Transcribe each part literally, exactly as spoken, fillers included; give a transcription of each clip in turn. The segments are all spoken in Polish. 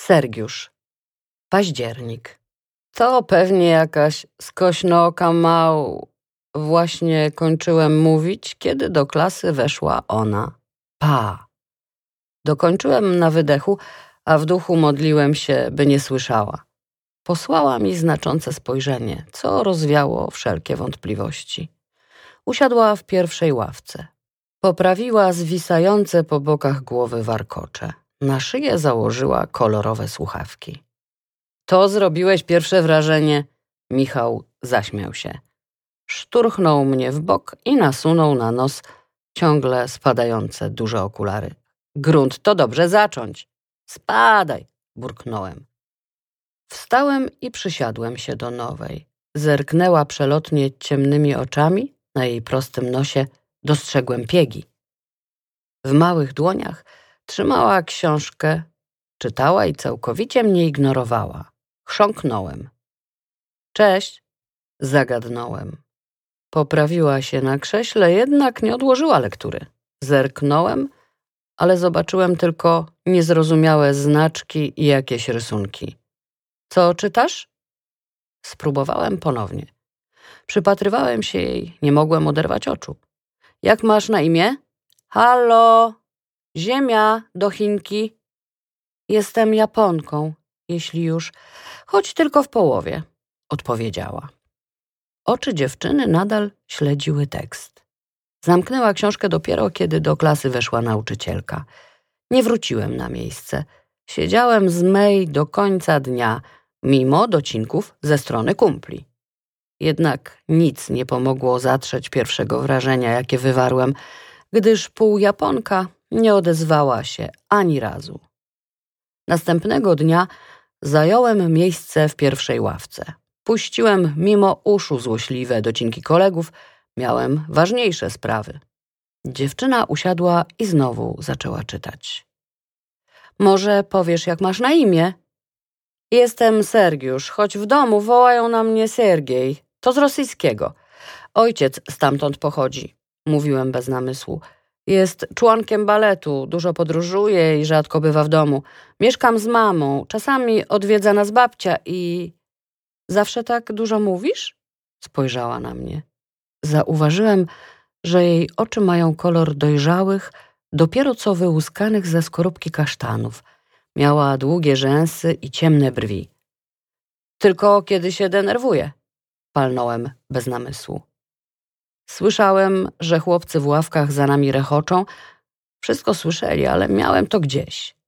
Sergiusz. Październik. To pewnie jakaś skośnooka mał... Właśnie kończyłem mówić, kiedy do klasy weszła ona. Pa. Dokończyłem na wydechu, a w duchu modliłem się, by nie słyszała. Posłała mi znaczące spojrzenie, co rozwiało wszelkie wątpliwości. Usiadła w pierwszej ławce. Poprawiła zwisające po bokach głowy warkocze. Na szyję założyła kolorowe słuchawki. To zrobiłeś pierwsze wrażenie. Michał zaśmiał się. Szturchnął mnie w bok i nasunął na nos ciągle spadające duże okulary. Grunt to dobrze zacząć. Spadaj, burknąłem. Wstałem i przysiadłem się do nowej. Zerknęła przelotnie ciemnymi oczami. Na jej prostym nosie dostrzegłem piegi. W małych dłoniach trzymała książkę, czytała i całkowicie mnie ignorowała. Chrząknąłem. Cześć, zagadnąłem. Poprawiła się na krześle, jednak nie odłożyła lektury. Zerknąłem, ale zobaczyłem tylko niezrozumiałe znaczki i jakieś rysunki. Co czytasz? Spróbowałem ponownie. Przypatrywałem się jej, nie mogłem oderwać oczu. Jak masz na imię? Halo, ziemia do Chinki. Jestem Japonką, jeśli już, choć tylko w połowie, odpowiedziała. Oczy dziewczyny nadal śledziły tekst. Zamknęła książkę dopiero, kiedy do klasy weszła nauczycielka. Nie wróciłem na miejsce. Siedziałem z May do końca dnia, mimo docinków ze strony kumpli. Jednak nic nie pomogło zatrzeć pierwszego wrażenia, jakie wywarłem, gdyż półjaponka nie odezwała się ani razu. Następnego dnia zająłem miejsce w pierwszej ławce. Puściłem mimo uszu złośliwe docinki kolegów, miałem ważniejsze sprawy. Dziewczyna usiadła i znowu zaczęła czytać. Może powiesz, jak masz na imię? Jestem Sergiusz, choć w domu wołają na mnie Sergiej. To z rosyjskiego. Ojciec stamtąd pochodzi, mówiłem bez namysłu. Jest członkiem baletu, dużo podróżuje i rzadko bywa w domu. Mieszkam z mamą, czasami odwiedza nas babcia i... Zawsze tak dużo mówisz? Spojrzała na mnie. Zauważyłem, że jej oczy mają kolor dojrzałych, dopiero co wyłuskanych ze skorupki kasztanów. Miała długie rzęsy i ciemne brwi. Tylko kiedy się denerwuje, palnąłem bez namysłu. Słyszałem, że chłopcy w ławkach za nami rechoczą. Wszystko słyszeli, ale miałem to gdzieś.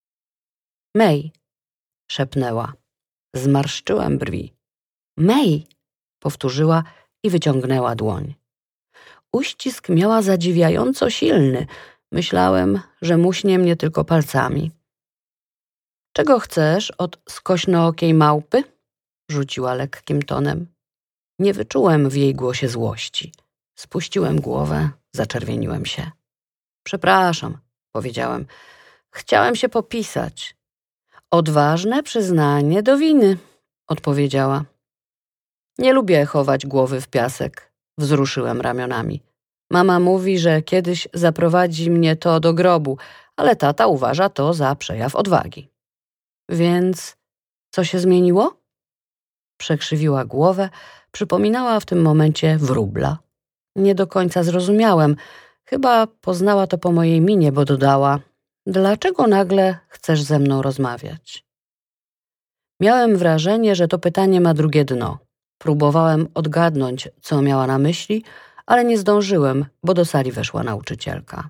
May, szepnęła. Zmarszczyłem brwi. May, powtórzyła i wyciągnęła dłoń. Uścisk miała zadziwiająco silny. Myślałem, że muśnie mnie tylko palcami. Czego chcesz od skośnookiej małpy? Rzuciła lekkim tonem. Nie wyczułem w jej głosie złości. Spuściłem głowę, zaczerwieniłem się. Przepraszam, powiedziałem. Chciałem się popisać. Odważne przyznanie do winy, odpowiedziała. Nie lubię chować głowy w piasek, wzruszyłem ramionami. Mama mówi, że kiedyś zaprowadzi mnie to do grobu, ale tata uważa to za przejaw odwagi. Więc co się zmieniło? Przekrzywiła głowę, przypominała w tym momencie wróbla. Nie do końca zrozumiałem. Chyba poznała to po mojej minie, bo dodała: dlaczego nagle chcesz ze mną rozmawiać? Miałem wrażenie, że to pytanie ma drugie dno. Próbowałem odgadnąć, co miała na myśli, ale nie zdążyłem, bo do sali weszła nauczycielka.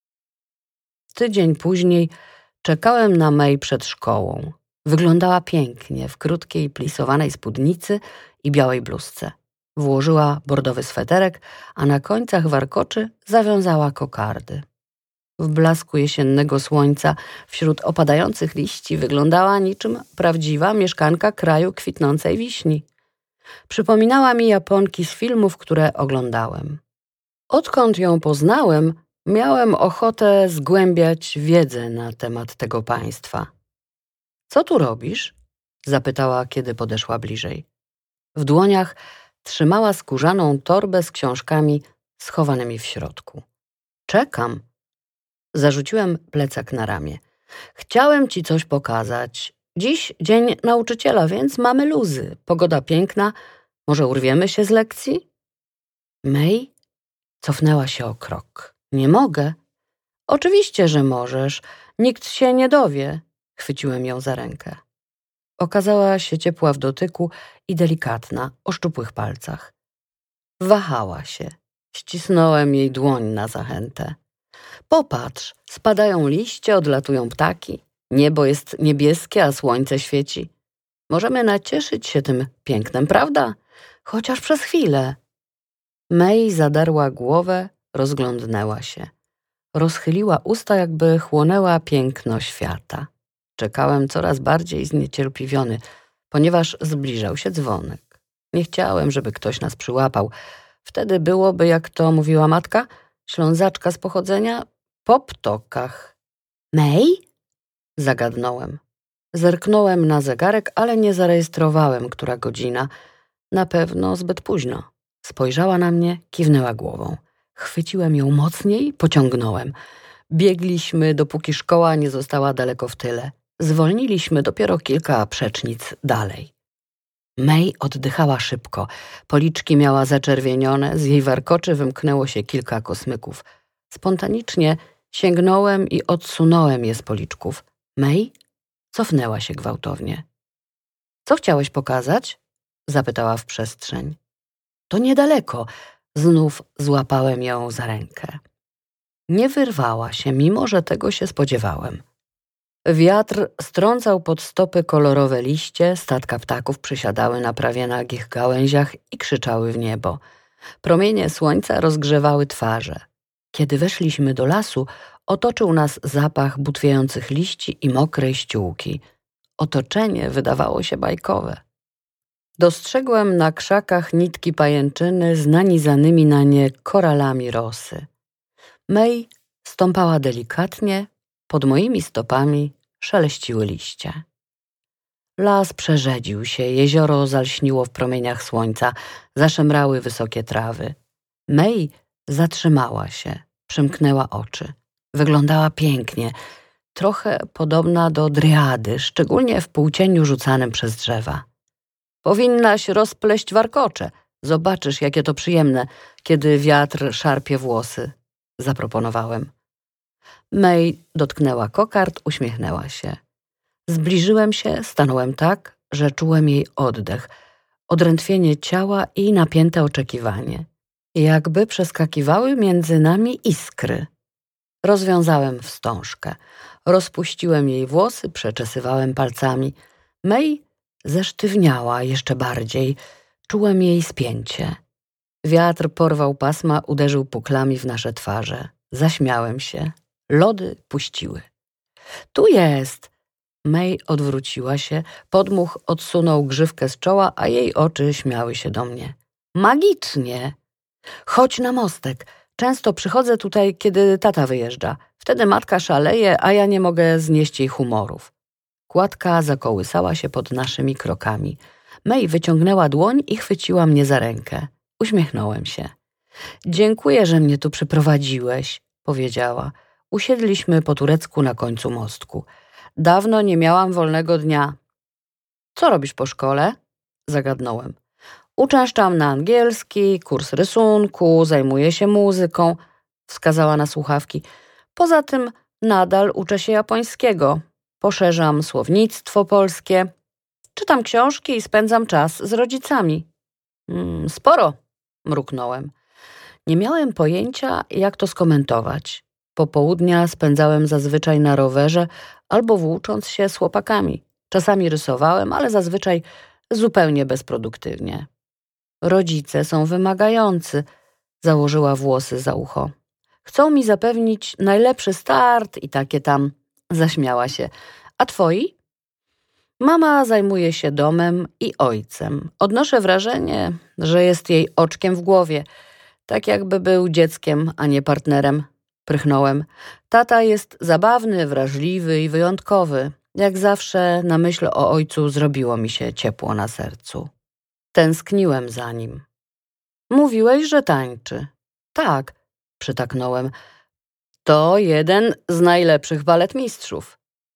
Tydzień później czekałem na May przed szkołą. Wyglądała pięknie w krótkiej plisowanej spódnicy i białej bluzce. Włożyła bordowy sweterek, a na końcach warkoczy zawiązała kokardy. W blasku jesiennego słońca wśród opadających liści wyglądała niczym prawdziwa mieszkanka kraju kwitnącej wiśni. Przypominała mi Japonki z filmów, które oglądałem. Odkąd ją poznałem, miałem ochotę zgłębiać wiedzę na temat tego państwa. Co tu robisz? Zapytała, kiedy podeszła bliżej. W dłoniach trzymała skórzaną torbę z książkami schowanymi w środku. Czekam. Zarzuciłem plecak na ramię. Chciałem ci coś pokazać. Dziś dzień nauczyciela, więc mamy luzy. Pogoda piękna. Może urwiemy się z lekcji? May cofnęła się o krok. Nie mogę. Oczywiście, że możesz. Nikt się nie dowie. Chwyciłem ją za rękę. Okazała się ciepła w dotyku i delikatna, o szczupłych palcach. Wahała się. Ścisnąłem jej dłoń na zachętę. Popatrz, spadają liście, odlatują ptaki. Niebo jest niebieskie, a słońce świeci. Możemy nacieszyć się tym pięknem, prawda? Chociaż przez chwilę. May zadarła głowę, rozglądnęła się. Rozchyliła usta, jakby chłonęła piękno świata. Czekałem coraz bardziej zniecierpliwiony, ponieważ zbliżał się dzwonek. Nie chciałem, żeby ktoś nas przyłapał. Wtedy byłoby, jak to mówiła matka, Ślązaczka z pochodzenia, po ptokach. May? Zagadnąłem. Zerknąłem na zegarek, ale nie zarejestrowałem, która godzina. Na pewno zbyt późno. Spojrzała na mnie, kiwnęła głową. Chwyciłem ją mocniej, pociągnąłem. Biegliśmy, dopóki szkoła nie została daleko w tyle. Zwolniliśmy dopiero kilka przecznic dalej. May oddychała szybko. Policzki miała zaczerwienione, z jej warkoczy wymknęło się kilka kosmyków. Spontanicznie sięgnąłem i odsunąłem je z policzków. May cofnęła się gwałtownie. Co chciałeś pokazać? Zapytała w przestrzeń. To niedaleko. Znów złapałem ją za rękę. Nie wyrwała się, mimo że tego się spodziewałem. Wiatr strącał pod stopy kolorowe liście, statka ptaków przysiadały na prawie nagich gałęziach i krzyczały w niebo. Promienie słońca rozgrzewały twarze. Kiedy weszliśmy do lasu, otoczył nas zapach butwiejących liści i mokrej ściółki. Otoczenie wydawało się bajkowe. Dostrzegłem na krzakach nitki pajęczyny z nanizanymi na nie koralami rosy. May stąpała delikatnie, pod moimi stopami szeleściły liście. Las przerzedził się, jezioro zalśniło w promieniach słońca, zaszemrały wysokie trawy. May zatrzymała się, przymknęła oczy. Wyglądała pięknie, trochę podobna do dryady, szczególnie w półcieniu rzucanym przez drzewa. Powinnaś rozpleść warkocze. Zobaczysz, jakie to przyjemne, kiedy wiatr szarpie włosy, zaproponowałem. May dotknęła kokard, uśmiechnęła się. Zbliżyłem się, stanąłem tak, że czułem jej oddech, odrętwienie ciała i napięte oczekiwanie. Jakby przeskakiwały między nami iskry. Rozwiązałem wstążkę. Rozpuściłem jej włosy, przeczesywałem palcami. May zesztywniała jeszcze bardziej. Czułem jej spięcie. Wiatr porwał pasma, uderzył puklami w nasze twarze. Zaśmiałem się. Lody puściły. Tu jest! May odwróciła się, podmuch odsunął grzywkę z czoła, a jej oczy śmiały się do mnie. Magicznie! Chodź na mostek. Często przychodzę tutaj, kiedy tata wyjeżdża. Wtedy matka szaleje, a ja nie mogę znieść jej humorów. Kładka zakołysała się pod naszymi krokami. May wyciągnęła dłoń i chwyciła mnie za rękę. Uśmiechnąłem się. Dziękuję, że mnie tu przyprowadziłeś, powiedziała. Usiedliśmy po turecku na końcu mostku. Dawno nie miałam wolnego dnia. Co robisz po szkole? Zagadnąłem. Uczęszczam na angielski, kurs rysunku, zajmuję się muzyką, wskazała na słuchawki. Poza tym nadal uczę się japońskiego. Poszerzam słownictwo polskie. Czytam książki i spędzam czas z rodzicami. Hmm, sporo, mruknąłem. Nie miałem pojęcia, jak to skomentować. Popołudnia spędzałem zazwyczaj na rowerze albo włócząc się z chłopakami. Czasami rysowałem, ale zazwyczaj zupełnie bezproduktywnie. Rodzice są wymagający, założyła włosy za ucho. Chcą mi zapewnić najlepszy start i takie tam, zaśmiała się. A twoi? Mama zajmuje się domem i ojcem. Odnoszę wrażenie, że jest jej oczkiem w głowie, tak jakby był dzieckiem, a nie partnerem. Prychnąłem. Tata jest zabawny, wrażliwy i wyjątkowy. Jak zawsze na myśl o ojcu zrobiło mi się ciepło na sercu. Tęskniłem za nim. Mówiłeś, że tańczy. Tak, przytaknąłem. To jeden z najlepszych baletmistrzów.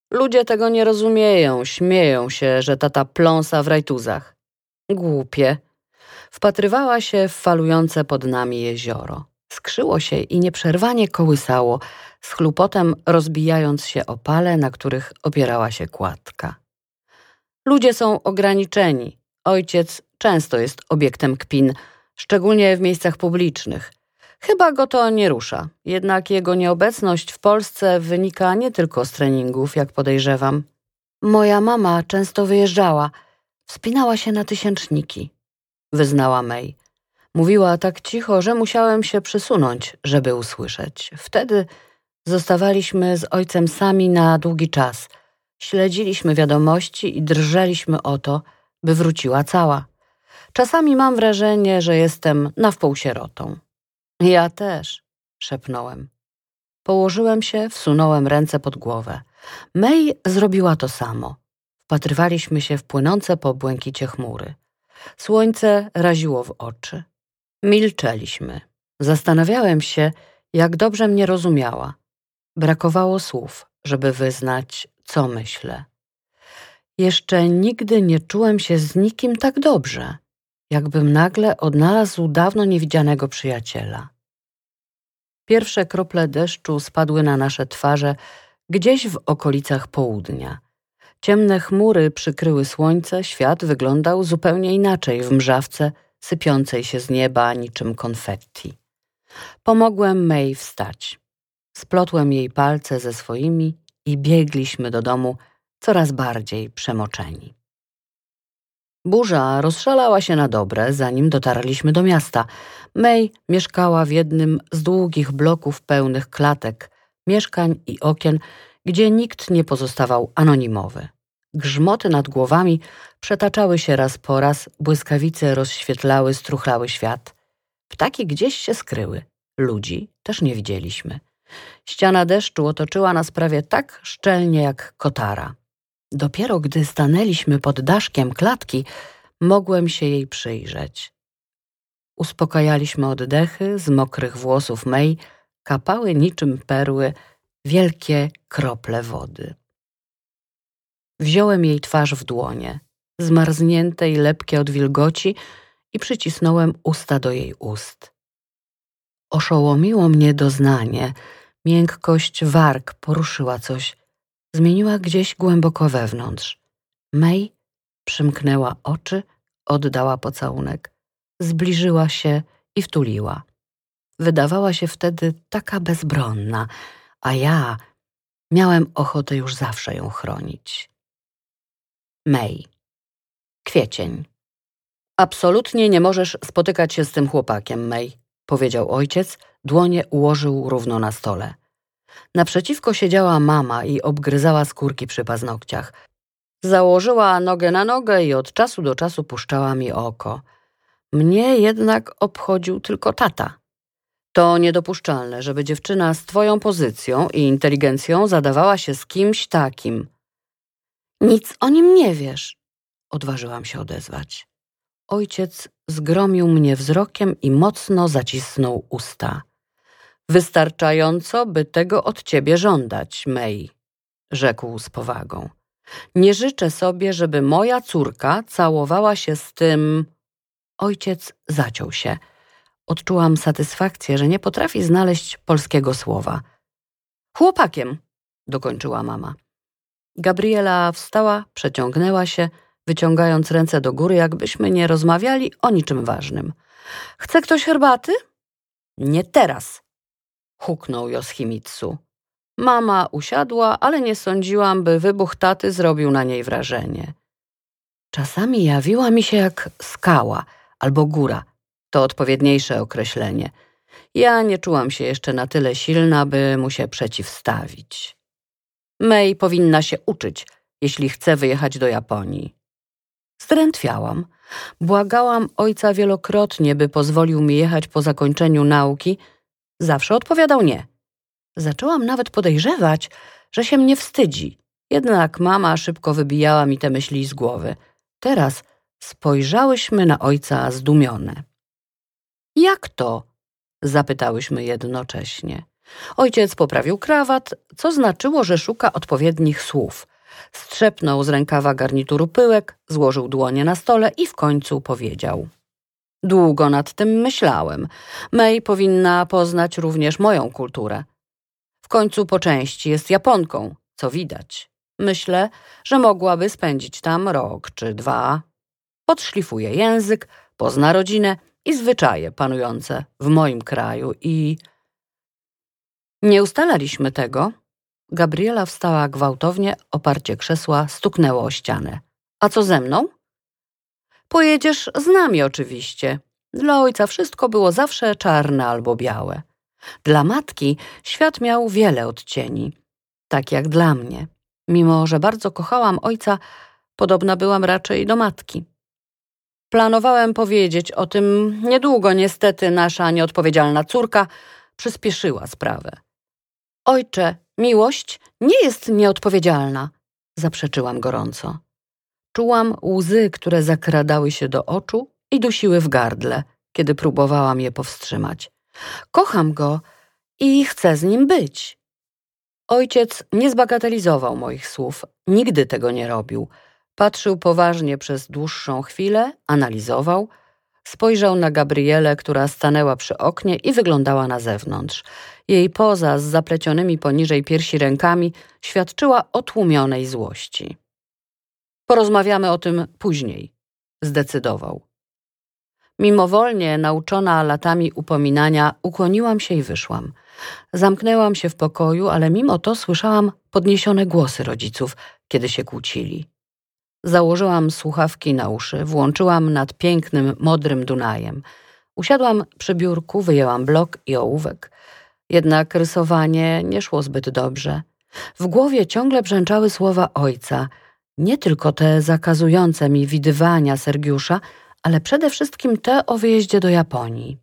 Ludzie tego nie rozumieją, śmieją się, że tata pląsa w rajtuzach. Głupie. Wpatrywała się w falujące pod nami jezioro. Skrzyło się i nieprzerwanie kołysało, z chlupotem rozbijając się o pale, na których opierała się kładka. Ludzie są ograniczeni. Ojciec często jest obiektem kpin, szczególnie w miejscach publicznych. Chyba go to nie rusza, jednak jego nieobecność w Polsce wynika nie tylko z treningów, jak podejrzewam. Moja mama często wyjeżdżała, wspinała się na tysięczniki, wyznała May. Mówiła tak cicho, że musiałem się przysunąć, żeby usłyszeć. Wtedy zostawaliśmy z ojcem sami na długi czas. Śledziliśmy wiadomości i drżeliśmy o to, by wróciła cała. Czasami mam wrażenie, że jestem na wpół sierotą. Ja też, szepnąłem. Położyłem się, wsunąłem ręce pod głowę. May zrobiła to samo. Wpatrywaliśmy się w płynące po błękicie chmury. Słońce raziło w oczy. Milczeliśmy. Zastanawiałem się, jak dobrze mnie rozumiała. Brakowało słów, żeby wyznać, co myślę. Jeszcze nigdy nie czułem się z nikim tak dobrze, jakbym nagle odnalazł dawno niewidzianego przyjaciela. Pierwsze krople deszczu spadły na nasze twarze gdzieś w okolicach południa. Ciemne chmury przykryły słońce, świat wyglądał zupełnie inaczej w mrzawce sypiącej się z nieba niczym konfetti. Pomogłem May wstać. Splotłem jej palce ze swoimi i biegliśmy do domu coraz bardziej przemoczeni. Burza rozszalała się na dobre, zanim dotarliśmy do miasta. May mieszkała w jednym z długich bloków pełnych klatek, mieszkań i okien, gdzie nikt nie pozostawał anonimowy. Grzmoty nad głowami przetaczały się raz po raz, błyskawice rozświetlały struchlały świat. Ptaki gdzieś się skryły, ludzi też nie widzieliśmy. Ściana deszczu otoczyła nas prawie tak szczelnie jak kotara. Dopiero gdy stanęliśmy pod daszkiem klatki, mogłem się jej przyjrzeć. Uspokajaliśmy oddechy, z mokrych włosów May kapały niczym perły wielkie krople wody. Wziąłem jej twarz w dłonie, zmarznięte i lepkie od wilgoci, i przycisnąłem usta do jej ust. Oszołomiło mnie doznanie, miękkość warg poruszyła coś, zmieniła gdzieś głęboko wewnątrz. May przymknęła oczy, oddała pocałunek, zbliżyła się i wtuliła. Wydawała się wtedy taka bezbronna, a ja miałem ochotę już zawsze ją chronić. May. Kwiecień. Absolutnie nie możesz spotykać się z tym chłopakiem, May, powiedział ojciec, dłonie ułożył równo na stole. Naprzeciwko siedziała mama i obgryzała skórki przy paznokciach. Założyła nogę na nogę i od czasu do czasu puszczała mi oko. Mnie jednak obchodził tylko tata. To niedopuszczalne, żeby dziewczyna z twoją pozycją i inteligencją zadawała się z kimś takim. Nic o nim nie wiesz, odważyłam się odezwać. Ojciec zgromił mnie wzrokiem i mocno zacisnął usta. Wystarczająco, by tego od ciebie żądać, May, rzekł z powagą. Nie życzę sobie, żeby moja córka całowała się z tym... Ojciec zaciął się. Odczułam satysfakcję, że nie potrafi znaleźć polskiego słowa. Chłopakiem, dokończyła mama. Gabriela wstała, przeciągnęła się, wyciągając ręce do góry, jakbyśmy nie rozmawiali o niczym ważnym. Chce ktoś herbaty? Nie teraz, huknął Yoshimitsu. Mama usiadła, ale nie sądziłam, by wybuch taty zrobił na niej wrażenie. Czasami jawiła mi się jak skała albo góra. To odpowiedniejsze określenie. Ja nie czułam się jeszcze na tyle silna, by mu się przeciwstawić. May powinna się uczyć, jeśli chce wyjechać do Japonii. Zdrętwiałam. Błagałam ojca wielokrotnie, by pozwolił mi jechać po zakończeniu nauki. Zawsze odpowiadał nie. Zaczęłam nawet podejrzewać, że się mnie wstydzi. Jednak mama szybko wybijała mi te myśli z głowy. Teraz spojrzałyśmy na ojca zdumione. Jak to? Zapytałyśmy jednocześnie. Ojciec poprawił krawat, co znaczyło, że szuka odpowiednich słów. Strzepnął z rękawa garnituru pyłek, złożył dłonie na stole i w końcu powiedział: Długo nad tym myślałem. May powinna poznać również moją kulturę. W końcu po części jest Japonką, co widać. Myślę, że mogłaby spędzić tam rok czy dwa. Podszlifuje język, pozna rodzinę i zwyczaje panujące w moim kraju i... Nie ustalaliśmy tego. Gabriela wstała gwałtownie, oparcie krzesła stuknęło o ścianę. A co ze mną? Pojedziesz z nami oczywiście. Dla ojca wszystko było zawsze czarne albo białe. Dla matki świat miał wiele odcieni, tak jak dla mnie. Mimo że bardzo kochałam ojca, podobna byłam raczej do matki. Planowałem powiedzieć o tym niedługo, niestety nasza nieodpowiedzialna córka przyspieszyła sprawę. Ojcze, miłość nie jest nieodpowiedzialna, zaprzeczyłam gorąco. Czułam łzy, które zakradały się do oczu i dusiły w gardle, kiedy próbowałam je powstrzymać. Kocham go i chcę z nim być. Ojciec nie zbagatelizował moich słów, nigdy tego nie robił. Patrzył poważnie przez dłuższą chwilę, analizował, spojrzał na Gabrielę, która stanęła przy oknie i wyglądała na zewnątrz. Jej poza z zaplecionymi poniżej piersi rękami świadczyła o tłumionej złości. Porozmawiamy o tym później, zdecydował. Mimowolnie, nauczona latami upominania, ukłoniłam się i wyszłam. Zamknęłam się w pokoju, ale mimo to słyszałam podniesione głosy rodziców, kiedy się kłócili. Założyłam słuchawki na uszy, włączyłam nad pięknym, modrym Dunajem. Usiadłam przy biurku, wyjęłam blok i ołówek. Jednak rysowanie nie szło zbyt dobrze. W głowie ciągle brzęczały słowa ojca, nie tylko te zakazujące mi widywania Sergiusza, ale przede wszystkim te o wyjeździe do Japonii.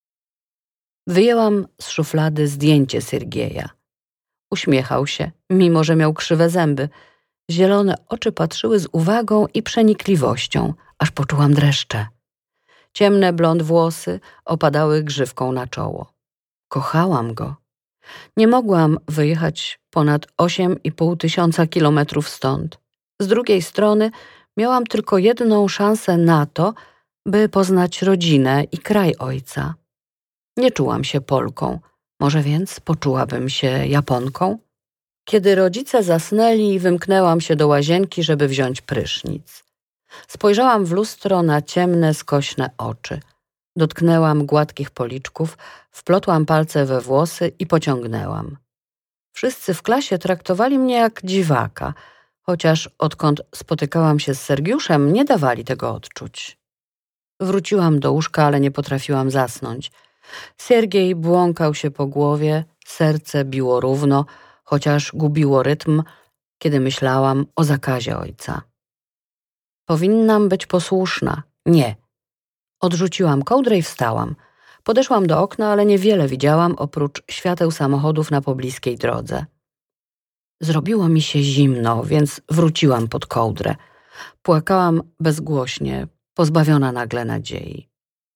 Wyjęłam z szuflady zdjęcie Sergieja. Uśmiechał się, mimo że miał krzywe zęby. Zielone oczy patrzyły z uwagą i przenikliwością, aż poczułam dreszcze. Ciemne blond włosy opadały grzywką na czoło. Kochałam go. Nie mogłam wyjechać ponad osiem i pół tysiąca kilometrów stąd. Z drugiej strony miałam tylko jedną szansę na to, by poznać rodzinę i kraj ojca. Nie czułam się Polką, może więc poczułabym się Japonką? Kiedy rodzice zasnęli, wymknęłam się do łazienki, żeby wziąć prysznic. Spojrzałam w lustro na ciemne, skośne oczy. Dotknęłam gładkich policzków, wplotłam palce we włosy i pociągnęłam. Wszyscy w klasie traktowali mnie jak dziwaka, chociaż odkąd spotykałam się z Sergiuszem, nie dawali tego odczuć. Wróciłam do łóżka, ale nie potrafiłam zasnąć. Sergiej błąkał się po głowie, serce biło równo, chociaż gubiło rytm, kiedy myślałam o zakazie ojca. Powinnam być posłuszna. Nie. Odrzuciłam kołdrę i wstałam. Podeszłam do okna, ale niewiele widziałam oprócz świateł samochodów na pobliskiej drodze. Zrobiło mi się zimno, więc wróciłam pod kołdrę. Płakałam bezgłośnie, pozbawiona nagle nadziei.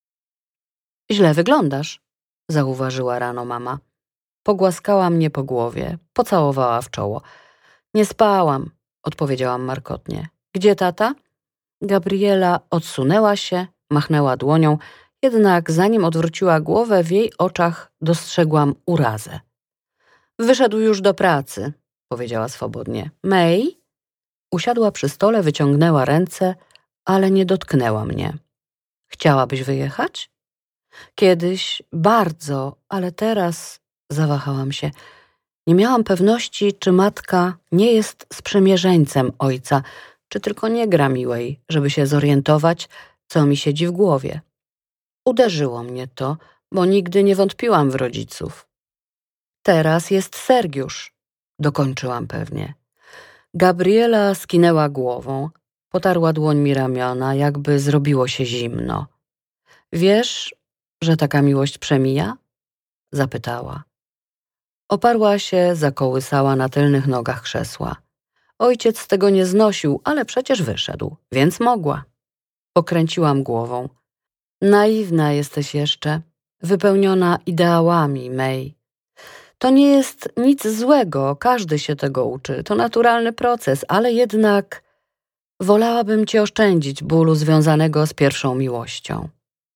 Źle wyglądasz, zauważyła rano mama. Pogłaskała mnie po głowie, pocałowała w czoło. Nie spałam, odpowiedziałam markotnie. Gdzie tata? Gabriela odsunęła się, machnęła dłonią, jednak zanim odwróciła głowę, w jej oczach dostrzegłam urazę. Wyszedł już do pracy, powiedziała swobodnie. May? Usiadła przy stole, wyciągnęła ręce, ale nie dotknęła mnie. Chciałabyś wyjechać? Kiedyś bardzo, ale teraz zawahałam się. Nie miałam pewności, czy matka nie jest sprzymierzeńcem ojca, czy tylko nie gra miłej, żeby się zorientować, co mi siedzi w głowie. Uderzyło mnie to, bo nigdy nie wątpiłam w rodziców. Teraz jest Sergiusz, dokończyłam pewnie. Gabriela skinęła głową, potarła dłońmi ramiona, jakby zrobiło się zimno. Wiesz, że taka miłość przemija? Zapytała. Oparła się, zakołysała na tylnych nogach krzesła. Ojciec tego nie znosił, ale przecież wyszedł, więc mogła. Pokręciłam głową. Naiwna jesteś jeszcze, wypełniona ideałami, May. To nie jest nic złego, każdy się tego uczy. To naturalny proces, ale jednak wolałabym ci oszczędzić bólu związanego z pierwszą miłością.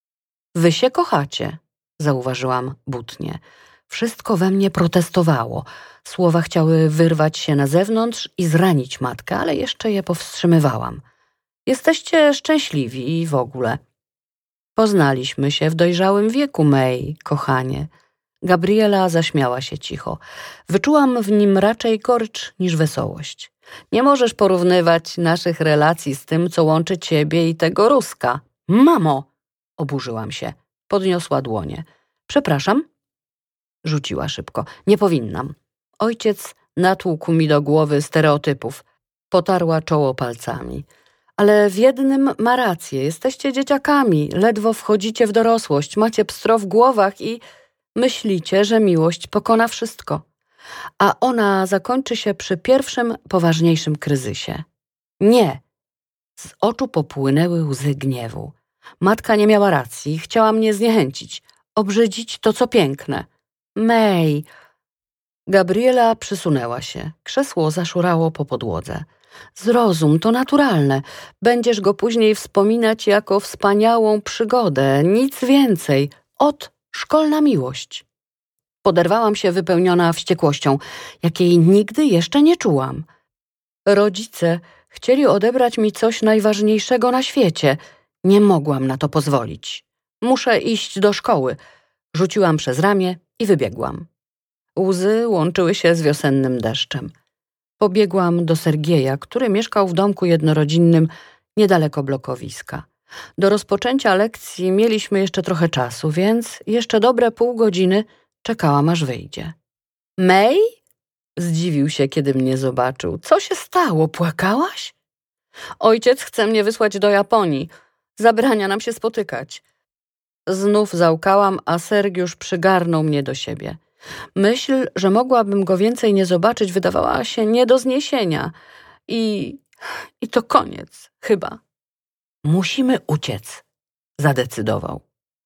Wy się kochacie, zauważyłam butnie. Wszystko we mnie protestowało. Słowa chciały wyrwać się na zewnątrz i zranić matkę, ale jeszcze je powstrzymywałam. Jesteście szczęśliwi i w ogóle. Poznaliśmy się w dojrzałym wieku, May, kochanie. Gabriela zaśmiała się cicho. Wyczułam w nim raczej gorycz niż wesołość. Nie możesz porównywać naszych relacji z tym, co łączy ciebie i tego Ruska. Mamo! Oburzyłam się. Podniosła dłonie. Przepraszam? Rzuciła szybko. Nie powinnam. Ojciec natłukł mi do głowy stereotypów. Potarła czoło palcami. Ale w jednym ma rację. Jesteście dzieciakami. Ledwo wchodzicie w dorosłość. Macie pstro w głowach i myślicie, że miłość pokona wszystko. A ona zakończy się przy pierwszym, poważniejszym kryzysie. Nie. Z oczu popłynęły łzy gniewu. Matka nie miała racji. Chciała mnie zniechęcić. Obrzydzić to, co piękne. May. Gabriela przysunęła się. Krzesło zaszurało po podłodze. Zrozum, to naturalne. Będziesz go później wspominać jako wspaniałą przygodę. Nic więcej. Ot, szkolna miłość. Poderwałam się wypełniona wściekłością, jakiej nigdy jeszcze nie czułam. Rodzice chcieli odebrać mi coś najważniejszego na świecie. Nie mogłam na to pozwolić. Muszę iść do szkoły. Rzuciłam przez ramię i wybiegłam. Łzy łączyły się z wiosennym deszczem. Pobiegłam do Sergieja, który mieszkał w domku jednorodzinnym niedaleko blokowiska. Do rozpoczęcia lekcji mieliśmy jeszcze trochę czasu, więc jeszcze dobre pół godziny czekałam, aż wyjdzie. May? Zdziwił się, kiedy mnie zobaczył. Co się stało? Płakałaś? Ojciec chce mnie wysłać do Japonii. Zabrania nam się spotykać. Znów załkałam, a Sergiusz przygarnął mnie do siebie. Myśl, że mogłabym go więcej nie zobaczyć, wydawała się nie do zniesienia. I... i to koniec, chyba. Musimy uciec, zadecydował.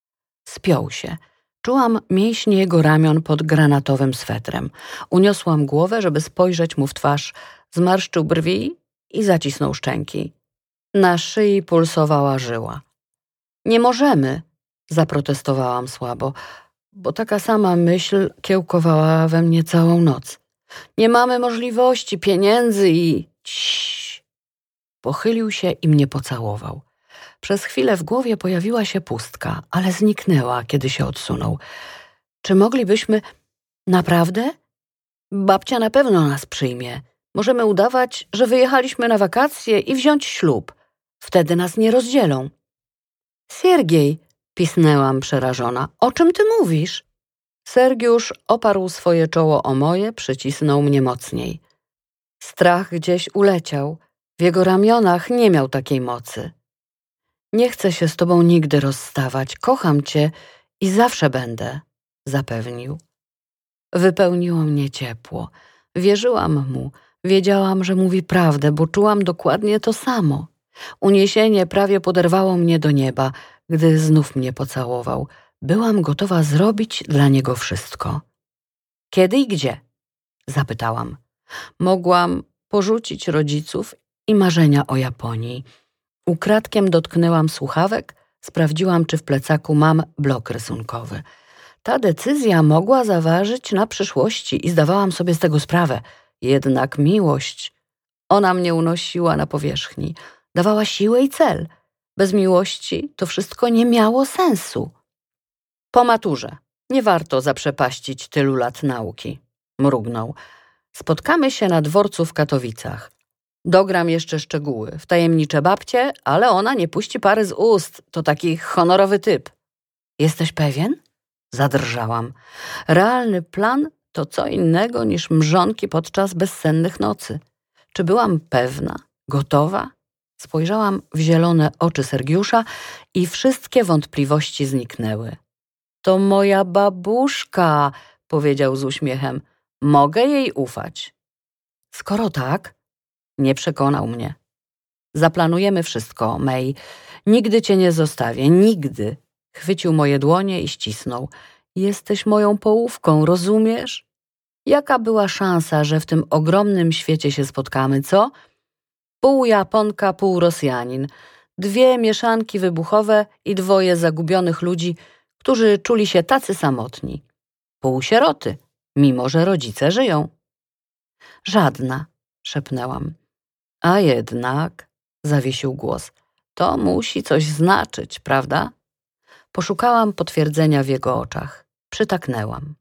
Spiął się. Czułam mięśnie jego ramion pod granatowym swetrem. Uniosłam głowę, żeby spojrzeć mu w twarz. Zmarszczył brwi i zacisnął szczęki. Na szyi pulsowała żyła. Nie możemy, zaprotestowałam słabo, bo taka sama myśl kiełkowała we mnie całą noc. Nie mamy możliwości, pieniędzy i... Ciii. Pochylił się i mnie pocałował. Przez chwilę w głowie pojawiła się pustka, ale zniknęła, kiedy się odsunął. Czy moglibyśmy... Naprawdę? Babcia na pewno nas przyjmie. Możemy udawać, że wyjechaliśmy na wakacje i wziąć ślub. Wtedy nas nie rozdzielą. Siergiej, pisnęłam przerażona. O czym ty mówisz? Sergiusz oparł swoje czoło o moje, przycisnął mnie mocniej. Strach gdzieś uleciał. W jego ramionach nie miał takiej mocy. Nie chcę się z tobą nigdy rozstawać. Kocham cię i zawsze będę, zapewnił. Wypełniło mnie ciepło. Wierzyłam mu. Wiedziałam, że mówi prawdę, bo czułam dokładnie to samo. Uniesienie prawie poderwało mnie do nieba, gdy znów mnie pocałował. Byłam gotowa zrobić dla niego wszystko. Kiedy i gdzie? Zapytałam. Mogłam porzucić rodziców i marzenia o Japonii. Ukradkiem dotknęłam słuchawek, sprawdziłam, czy w plecaku mam blok rysunkowy. Ta decyzja mogła zaważyć na przyszłości i zdawałam sobie z tego sprawę. Jednak miłość, ona mnie unosiła na powierzchni, dawała siłę i cel. Bez miłości to wszystko nie miało sensu. Po maturze. Nie warto zaprzepaścić tylu lat nauki. Mrugnął. Spotkamy się na dworcu w Katowicach. Dogram jeszcze szczegóły. Wtajemniczę babcię, ale ona nie puści pary z ust. To taki honorowy typ. Jesteś pewien? Zadrżałam. Realny plan to co innego niż mrzonki podczas bezsennych nocy. Czy byłam pewna? Gotowa? Spojrzałam w zielone oczy Sergiusza i wszystkie wątpliwości zniknęły. To moja babuszka, powiedział z uśmiechem. Mogę jej ufać. Skoro tak, nie przekonał mnie. Zaplanujemy wszystko, May. Nigdy cię nie zostawię, nigdy. Chwycił moje dłonie i ścisnął. Jesteś moją połówką, rozumiesz? Jaka była szansa, że w tym ogromnym świecie się spotkamy, co? Pół Japonka, pół Rosjanin. Dwie mieszanki wybuchowe i dwoje zagubionych ludzi, którzy czuli się tacy samotni. Pół sieroty, mimo że rodzice żyją. Żadna, szepnęłam. A jednak, zawiesił głos, to musi coś znaczyć, prawda? Poszukałam potwierdzenia w jego oczach. Przytaknęłam.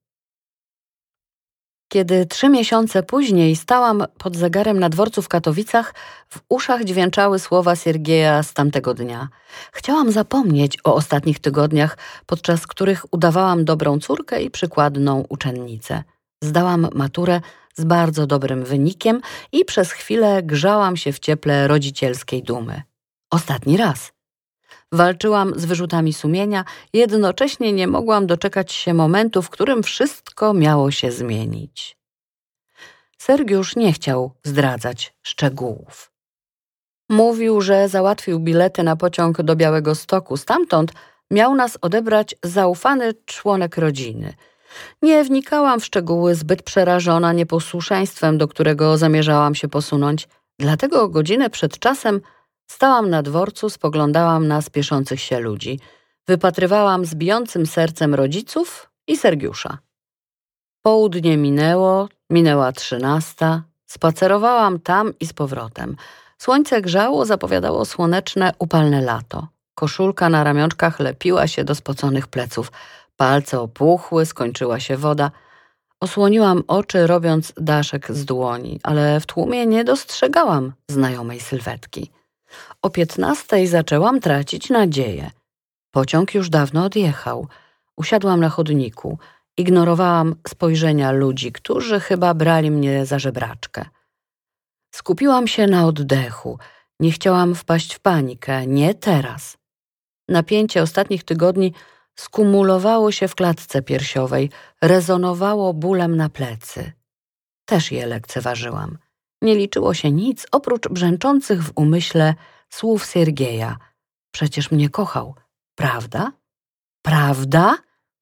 Kiedy trzy miesiące później stałam pod zegarem na dworcu w Katowicach, w uszach dźwięczały słowa Siergieja z tamtego dnia. Chciałam zapomnieć o ostatnich tygodniach, podczas których udawałam dobrą córkę i przykładną uczennicę. Zdałam maturę z bardzo dobrym wynikiem i przez chwilę grzałam się w cieple rodzicielskiej dumy. Ostatni raz. Walczyłam z wyrzutami sumienia, jednocześnie nie mogłam doczekać się momentu, w którym wszystko miało się zmienić. Sergiusz nie chciał zdradzać szczegółów. Mówił, że załatwił bilety na pociąg do Białegostoku. Stamtąd miał nas odebrać zaufany członek rodziny. Nie wnikałam w szczegóły, zbyt przerażona nieposłuszeństwem, do którego zamierzałam się posunąć. Dlatego godzinę przed czasem stałam na dworcu, spoglądałam na spieszących się ludzi. Wypatrywałam z bijącym sercem rodziców i Sergiusza. Południe minęło, minęła trzynasta. Spacerowałam tam i z powrotem. Słońce grzało, zapowiadało słoneczne, upalne lato. Koszulka na ramionczkach lepiła się do spoconych pleców. Palce opuchły, skończyła się woda. Osłoniłam oczy, robiąc daszek z dłoni, ale w tłumie nie dostrzegałam znajomej sylwetki. O piętnastej zaczęłam tracić nadzieję. Pociąg już dawno odjechał. Usiadłam na chodniku. Ignorowałam spojrzenia ludzi, którzy chyba brali mnie za żebraczkę. Skupiłam się na oddechu. Nie chciałam wpaść w panikę. Nie teraz. Napięcie ostatnich tygodni skumulowało się w klatce piersiowej, rezonowało bólem na plecy. Też je lekceważyłam. Nie liczyło się nic oprócz brzęczących w umyśle słów Siergieja. Przecież mnie kochał. Prawda? Prawda?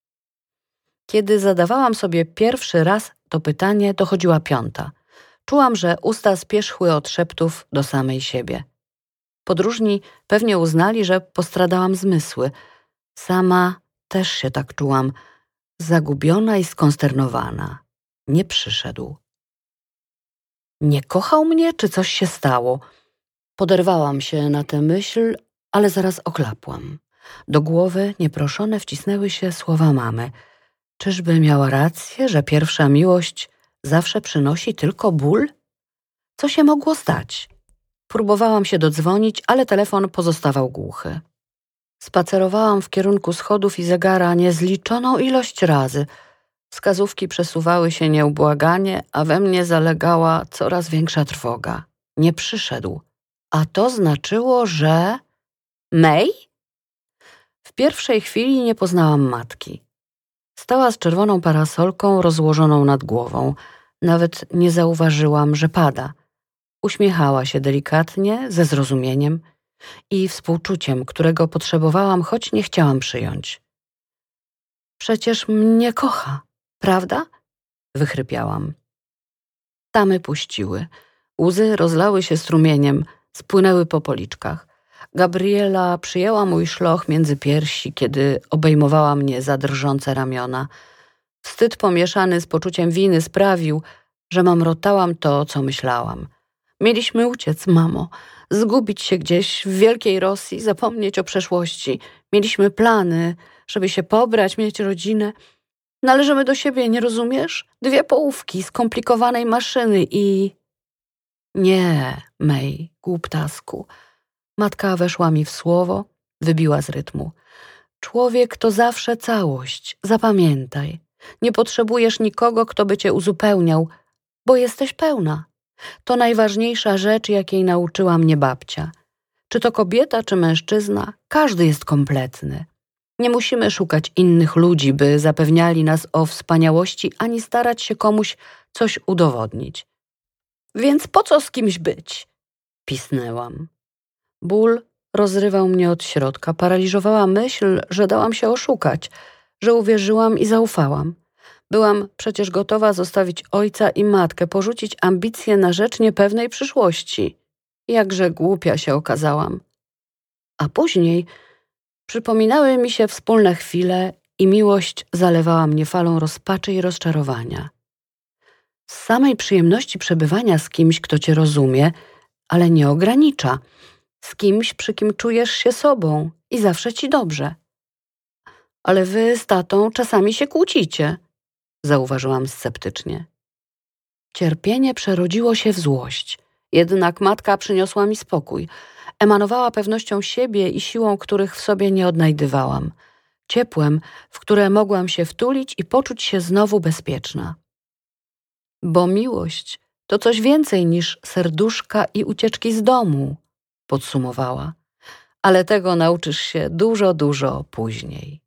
Kiedy zadawałam sobie pierwszy raz to pytanie, dochodziła piąta. Czułam, że usta spierzchły od szeptów do samej siebie. Podróżni pewnie uznali, że postradałam zmysły. Sama też się tak czułam, zagubiona i skonsternowana. Nie przyszedł. Nie kochał mnie, czy coś się stało? Poderwałam się na tę myśl, ale zaraz oklapłam. Do głowy nieproszone wcisnęły się słowa mamy. Czyżby miała rację, że pierwsza miłość zawsze przynosi tylko ból? Co się mogło stać? Próbowałam się dodzwonić, ale telefon pozostawał głuchy. Spacerowałam w kierunku schodów i zegara niezliczoną ilość razy. Wskazówki przesuwały się nieubłaganie, a we mnie zalegała coraz większa trwoga. Nie przyszedł. A to znaczyło, że... May? W pierwszej chwili nie poznałam matki. Stała z czerwoną parasolką rozłożoną nad głową. Nawet nie zauważyłam, że pada. Uśmiechała się delikatnie, ze zrozumieniem i współczuciem, którego potrzebowałam, choć nie chciałam przyjąć. Przecież mnie kocha, prawda? Wychrypiałam. Tamy puściły. Łzy rozlały się strumieniem, spłynęły po policzkach. Gabriela przyjęła mój szloch między piersi, kiedy obejmowała mnie za drżące ramiona. Wstyd pomieszany z poczuciem winy sprawił, że mamrotałam to, co myślałam. Mieliśmy uciec, mamo, zgubić się gdzieś w wielkiej Rosji, zapomnieć o przeszłości. Mieliśmy plany, żeby się pobrać, mieć rodzinę. Należymy do siebie, nie rozumiesz? Dwie połówki skomplikowanej maszyny i... Nie, May, głuptasku. Matka weszła mi w słowo, wybiła z rytmu. Człowiek to zawsze całość, zapamiętaj. Nie potrzebujesz nikogo, kto by cię uzupełniał, bo jesteś pełna. To najważniejsza rzecz, jakiej nauczyła mnie babcia. Czy to kobieta, czy mężczyzna, każdy jest kompletny. Nie musimy szukać innych ludzi, by zapewniali nas o wspaniałości, ani starać się komuś coś udowodnić. Więc po co z kimś być? Pisnęłam. Ból rozrywał mnie od środka, paraliżowała myśl, że dałam się oszukać, że uwierzyłam i zaufałam. Byłam przecież gotowa zostawić ojca i matkę, porzucić ambicje na rzecz niepewnej przyszłości. Jakże głupia się okazałam. A później przypominały mi się wspólne chwile i miłość zalewała mnie falą rozpaczy i rozczarowania. Z samej przyjemności przebywania z kimś, kto cię rozumie, ale nie ogranicza. Z kimś, przy kim czujesz się sobą i zawsze ci dobrze. Ale wy z tatą czasami się kłócicie, zauważyłam sceptycznie. Cierpienie przerodziło się w złość. Jednak matka przyniosła mi spokój. Emanowała pewnością siebie i siłą, których w sobie nie odnajdywałam. Ciepłem, w które mogłam się wtulić i poczuć się znowu bezpieczna. Bo miłość to coś więcej niż serduszka i ucieczki z domu, podsumowała. Ale tego nauczysz się dużo, dużo później.